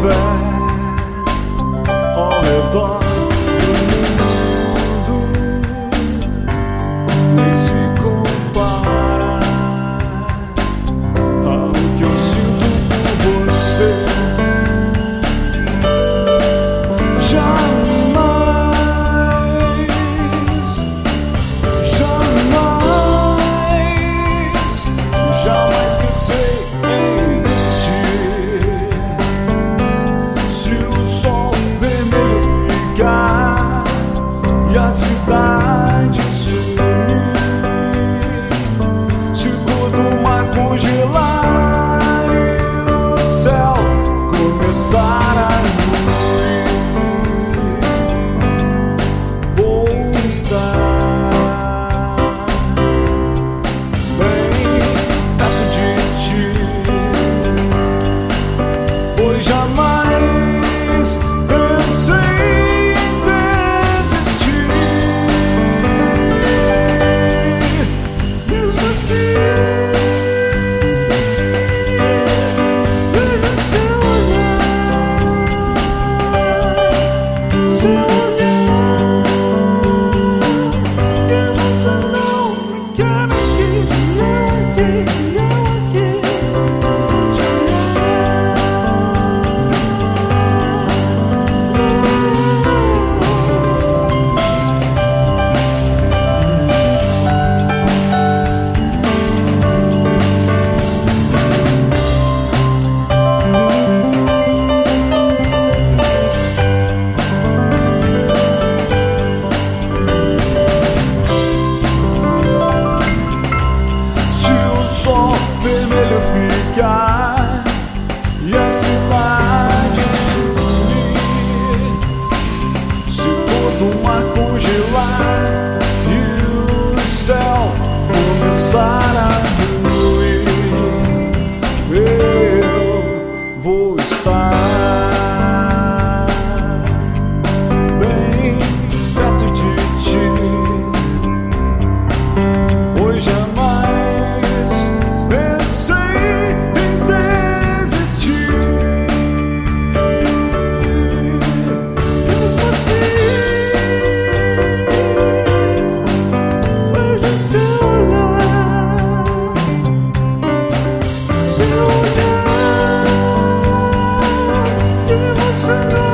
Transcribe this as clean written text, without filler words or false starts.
fé ao redor do mundo nem se compara ao que eu sinto por você. Jamais, jamais, jamais pensei em desistir. Se o sol vermelho ficar e a cidade sumir, se todo o mar congelar e o céu começar a ruir, vou estar bem perto de ti, pois jamais pensei em desistir. Mesmo assim, veja seu olhar, seu olhar, que você não me quer aqui, eu aqui, eu aqui, vou te Se o sol vermelho ficar e a cidade sumir, se todo o mar congelar e o céu começar a ruir, eu vou estar bem perto de ti, pois jamais pensei em desistir. Mesmo assim, veja seu olhar, seu olhar, que você não